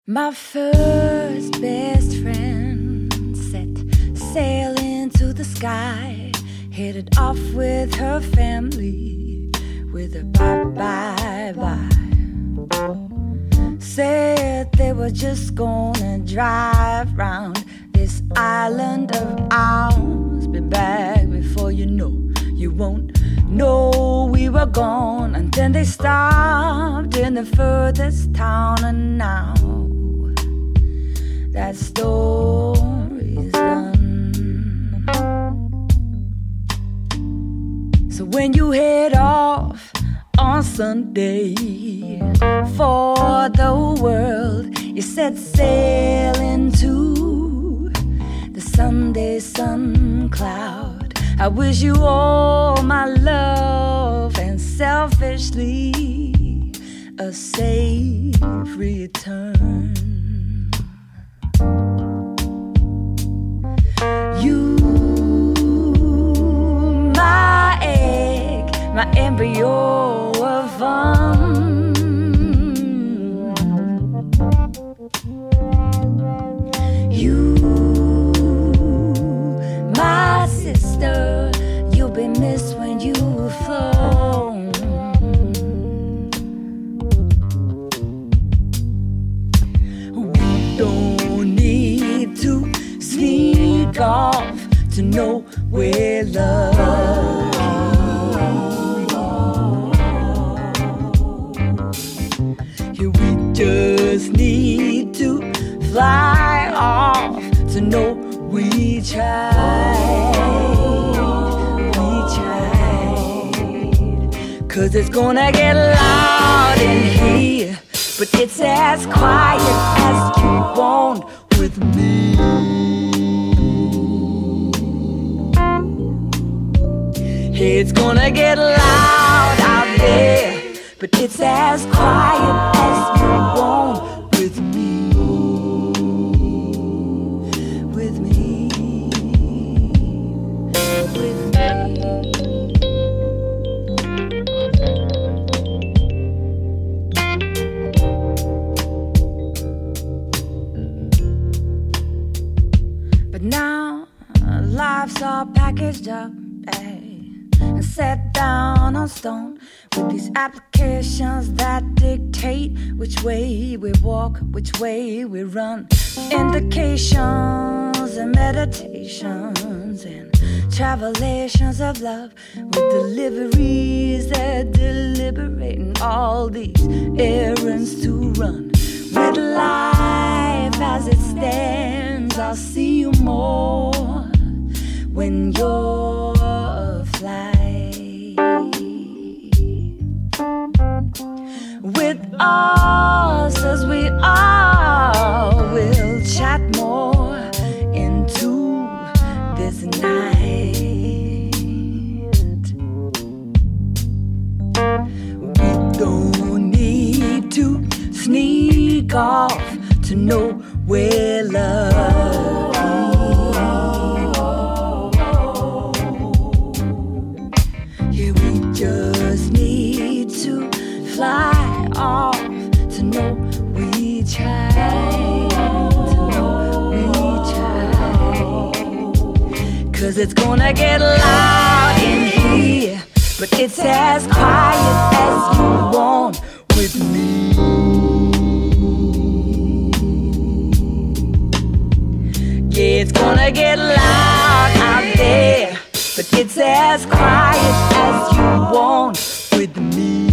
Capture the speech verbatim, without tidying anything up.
My first best friend set sail into the sky, headed off with her family with a bye-bye-bye. Said they were just gonna drive round this island of ours. Be back before you know, you won't know we were gone. And then they stopped in the furthest town, and now that story's done. So when you head off on Sunday for the world, you set sail into the Sunday sun cloud. I wish you all my love and selfishly a safe return. You, my egg, my embryo of fun. You, my sister, you'll be missed when you've flown. We don't need to sneak off to know we're loved. Here we just need to fly off to know we tried, we tried. Cause it's gonna get loud in here, but it's as quiet as you want with me. It's gonna get loud out there, but it's as quiet as you want with me, with me, with me. But now life's all packaged up, ay, and set down on stone with these applications that dictate which way we walk, which way we run. Indications and meditations and travelations of love with deliveries that deliberating all these errands to run. With life as it stands, I'll see you more when you're aflight. With us as we are, we'll chat more into this night. We don't need to sneak off to know we're loved. Here we just need to fly off to know we tried, to know we tried. Cause it's gonna get loud in here, but it's as quiet as you want with me. Yeah, it's gonna get loud out there, but it's as quiet as you want with me.